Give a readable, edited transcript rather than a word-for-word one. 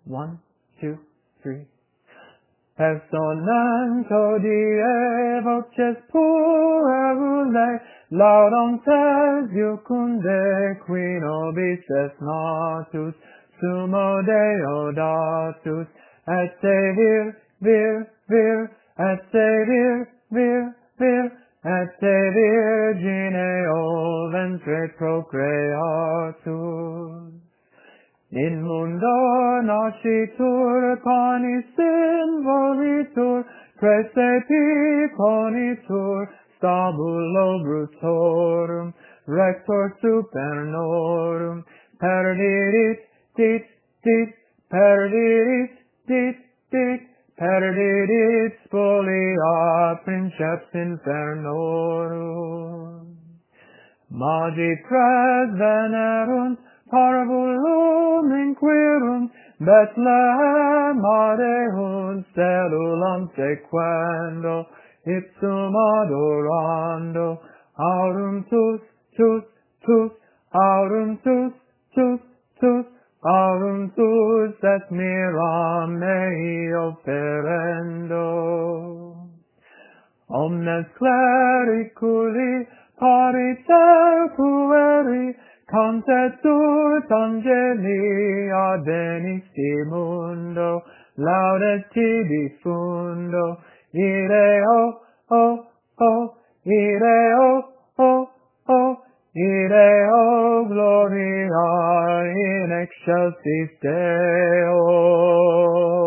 1, 2, 3. Per sonanto die voces puerulae, laudam tes iucunde, qui nobis est natus, sumo Deo datus, et se vir, et se vir, et se virgineo ventre procreatus. In mundo nascitur panis involitur, praesepi ponitur, stabulo brutorum, rector supernorum, perdirit, perdirit spolia princeps infernorum. Magi pres venerunt, parvulum inquirunt, Bethlehem adeunt, cellulam sequendo, ipsum adorando, aurum tus, aurum tus, aurum tus, et miram mei operendo. Omnes clericuli, pariter pueri, cantet ut angeli advenisti mundo, laudet tibi fundo, ire gloria in excelsis Deo.